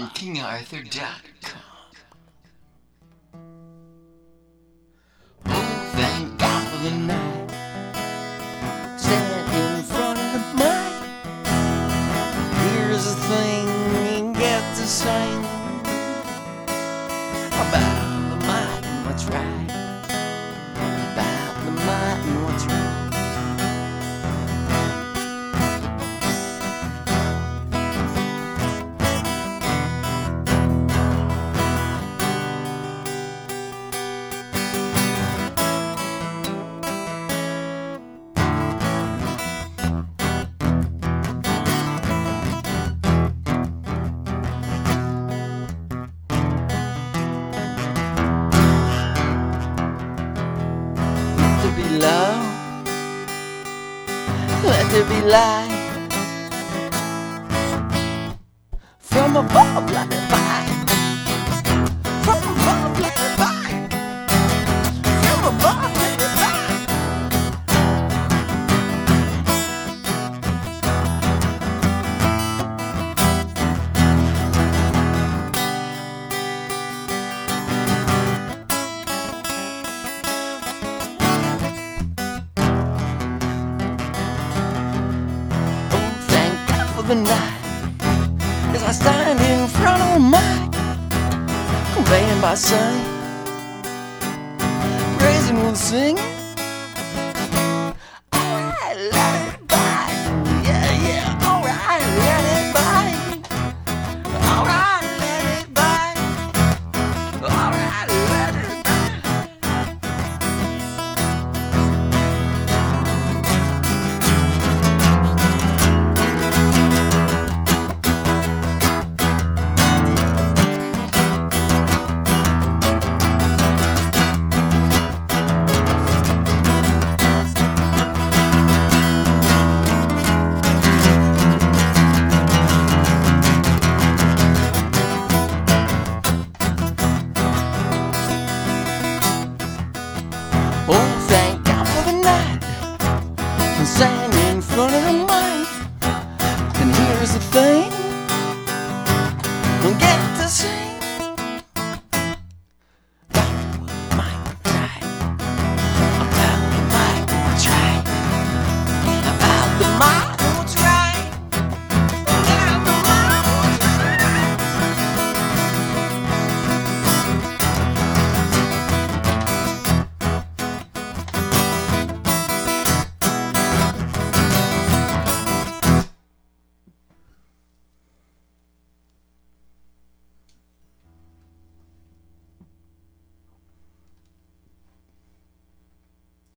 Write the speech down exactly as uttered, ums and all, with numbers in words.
from king arthur dot com. Oh, thank God for the night. Stand in front of the mic. Here's the thing you get to sing about the might and what's right. About the might and what's right. Be love, let there be light. From above, let it fire. From above, let it fire. From above, let it fire. The night as I stand in front of a mic, conveying my sight, praising will sing.